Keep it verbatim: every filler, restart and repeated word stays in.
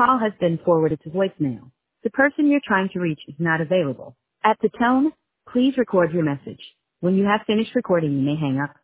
call has been forwarded to voicemail. The person you're trying to reach is not available. At the tone, please record your message. When you have finished recording, you may hang up.